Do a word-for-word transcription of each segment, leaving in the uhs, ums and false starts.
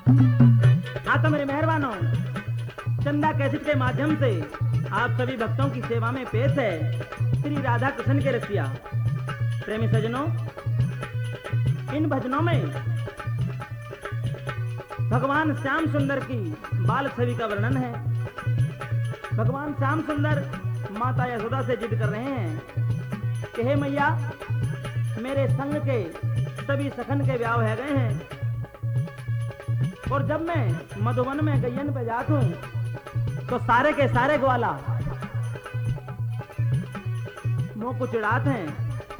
हाँ तो मेरे मेहरबानों, चंदा कैसेट के माध्यम से आप सभी भक्तों की सेवा में पेश है श्री राधा कृष्ण के रसिया। प्रेमी सजनों, इन भजनों में भगवान श्याम सुंदर की बाल छवि का वर्णन है। भगवान श्याम सुंदर माता यशोदा से जिद कर रहे हैं कि हे मैया, मेरे संग के सभी सखन के ब्याह हो गए हैं और जब मैं मधुवन में गैयन पे जाता हूं तो सारे के सारे ग्वाला मुंह को चिढ़ाते हैं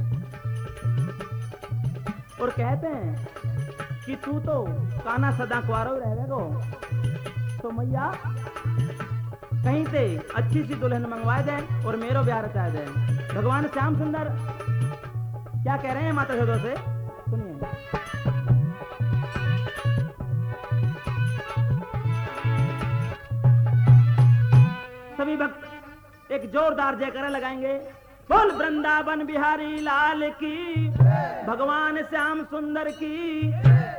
और कहते हैं कि तू तो काना सदा कुआरो रहेगो, तो मैया कहीं से अच्छी सी दुल्हन मंगवा दे और मेरो ब्याह रचा जाए। भगवान श्याम सुंदर क्या कह रहे हैं माता यशोदा से, सुनिए। सभी भक्त एक जोरदार जयकारा लगाएंगे। बोल वृंदावन बिहारी लाल की, भगवान श्याम सुंदर की।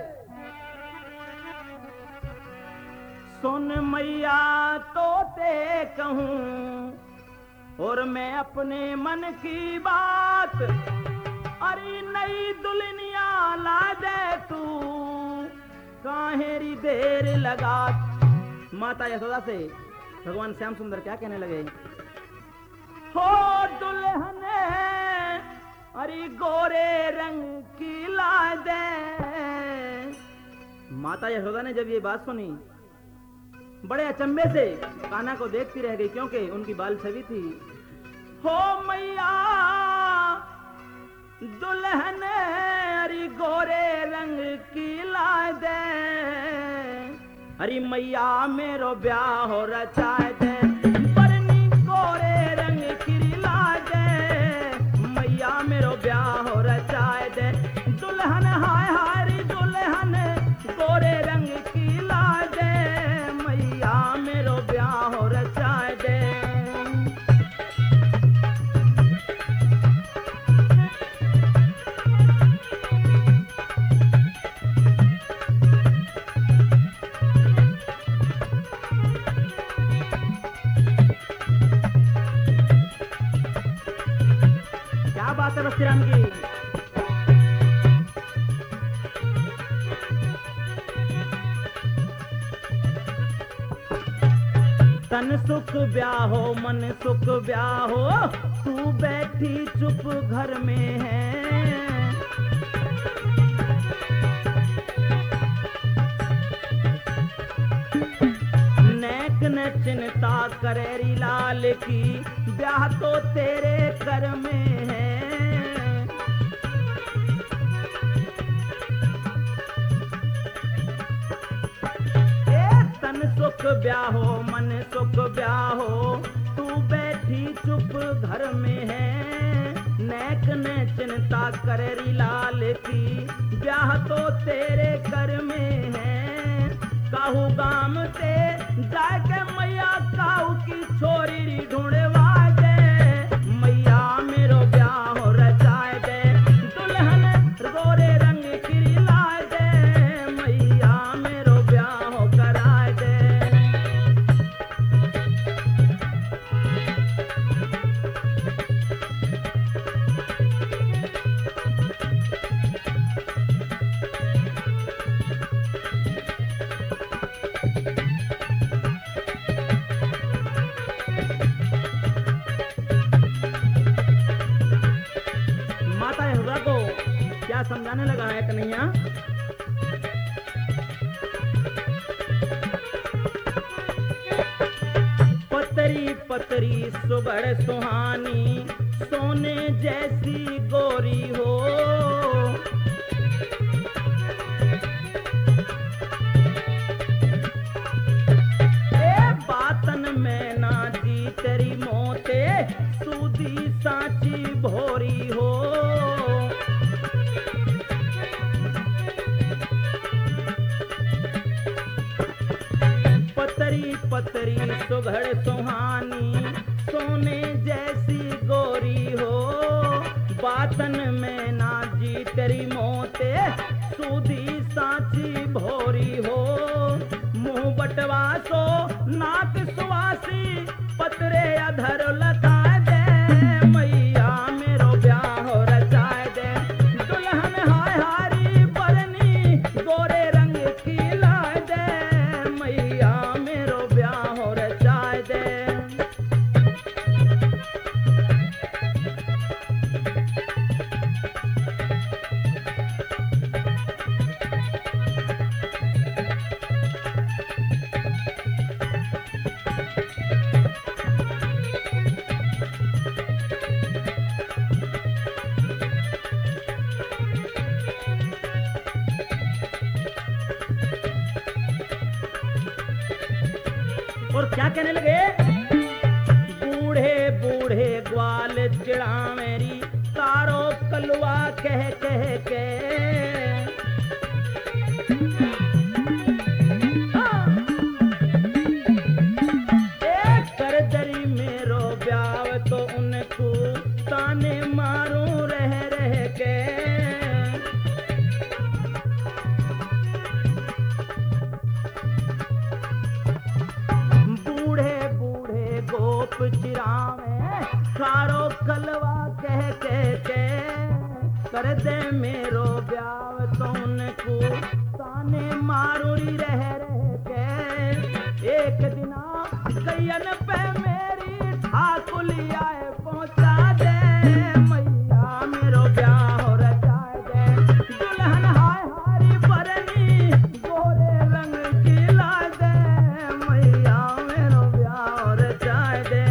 सुन मैया तो ते कहूं और मैं अपने मन की बात, अरे नई दुल्हनिया ला दे तू, काहेरी देर लगा। माता यशोदा से भगवान श्याम सुंदर क्या कहने लगे, हो दुल्हन अरे गोरे रंग की ला दे। माता यशोदा ने जब ये बात सुनी बड़े अचंभे से कान्हा को देखती रह गई, क्योंकि उनकी बाल छवि थी। हो मैया दुल्हन अरे गोरे रंग की ला दे, अरे मैया मेरो ब्याह हो रचा दे, बरनी गोरे रंग की ला दे, मैया मेरो ब्याह हो रचा दे। दुल्हन हाय हाय दुल्हन गोरे रंग की ला दे, मैया मेरो ब्याह हो रचा दे। क्या बात है बस्ती राम की। तन सुख ब्याहो मन सुख ब्याहो, तू बैठी चुप घर में है। नेक न चिंता करेरी लाल की, ब्याह तो तेरे कर में है। तन सुख ब्याहो मन सुख ब्याहो, तू बैठी चुप घर में है। नेक ने चिंता करेरी लाल की, ब्याह तो तेरे कर में है। काहू गाम ते जाके मैया काहू की छोरी ढूंढवा दे, मैया मेरो ब्याह हो रचाए दे। दुल्हन गोरे रंग की ला दे, मैया मेरो ब्याह हो कराए दे। माता यशोदा को क्या समझाने लगा है कन्हैया, पतरी पतरी सुबह सुहानी, सोने जैसी गोरी हो। ए बातन में ना दी तेरी मोते, सूदी सांची भोरी हो। पतरी पतरी सुघड़ सुहानी, सोने जैसी गोरी हो। बातन में ना जी तेरी मोते, सूदी सांची भोरी हो। धरो लताए दे मैया मेरो ब्याह रचाए दे दुल्हन हाय हारी बरनी गोरे रंग की लाए दे मैया मेरो ब्याह रचाए दे। और क्या कहने लगे, बूढ़े बूढ़े ग्वाल चिड़ा मेरी तारो कलवा कह कह के हाँ। एक कर दरी मेरो ब्याह तो उनको ताने मारूं रह रह के। चिरावे खारो कलवा कह कह के कर दे मेरो ब्याह तो उनको ताने मारूरी रह रह के। एक दिना कैयन पे मेरी ठाकुली आए पहुंचा दे मैया मेरो ब्याह रचाए दे दुल्हन हाय हारी बरनी गोरे रंग की ला दे मैया मेरो ब्याह रचाए दे।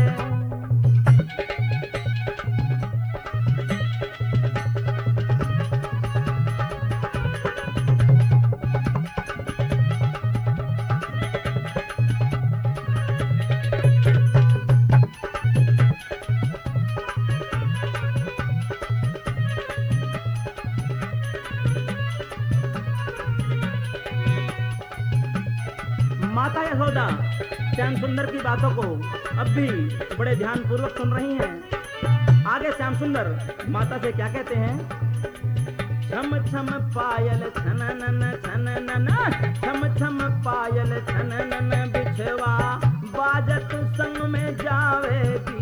माता यशोदा श्याम सुंदर की बातों को अब भी बड़े ध्यान पूर्वक सुन रही हैं। आगे श्याम सुंदर माता से क्या कहते हैं, छम छम पायल छननन छननन छम छम पायल छननन बिछवा बाजत संग में जावेगी।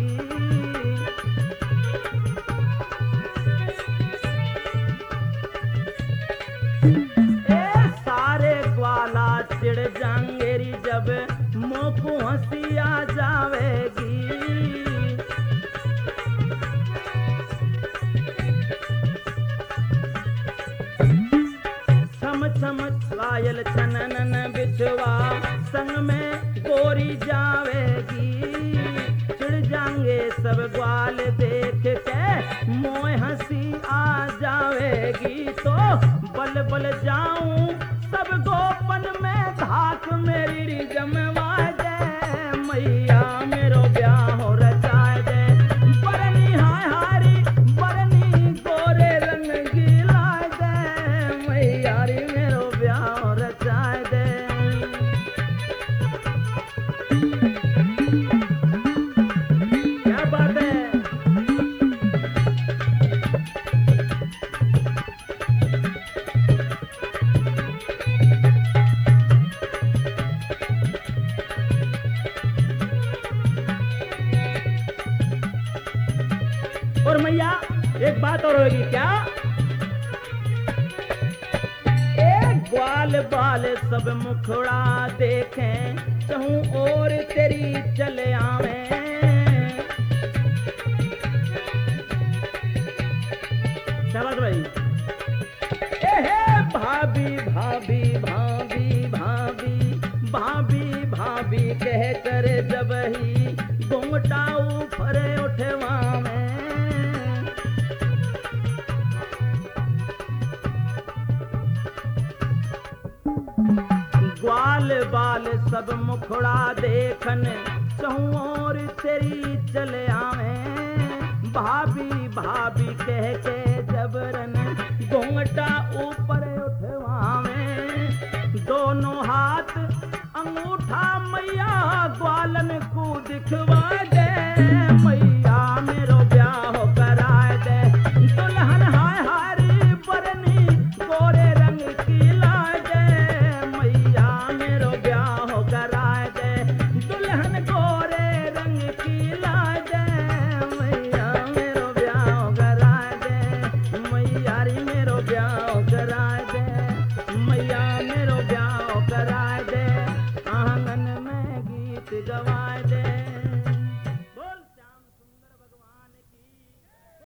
ए सारे ग्वाला चिड़ जाएंगेरी जब मुँह को हंसी आ जावेगी। छम छम पायल छननन बिछवा संग में गोरी जावेगी। चिड़ जाएंगे सब ग्वाल देख के मोह हंसी आ जावेगी। तो बल बल जाऊं सब गोपन में धाक मेरी जमवा दे मैया मेरो ब्याह रचाए दे बरनी हाय हारी बरनी गोरे रंग की लाए दे मैया रे मेरो ब्याह रचाए दे। क्या बात है। और मैया एक बात और होगी क्या, एक ग्वाल बाल सब मुखड़ा देखें कहूँ और तेरी चले आवे। शाबाश भाई। ए भाभी भाभी भाभी भाभी भाभी भाभी कह कर जब ही घूंघटा ऊपर उठवा में। ग्वाल बाल सब मुखड़ा देखन कहूँ और तेरी चले आवे। भाभी भाभी कह के जबरन घूंघटा ऊपर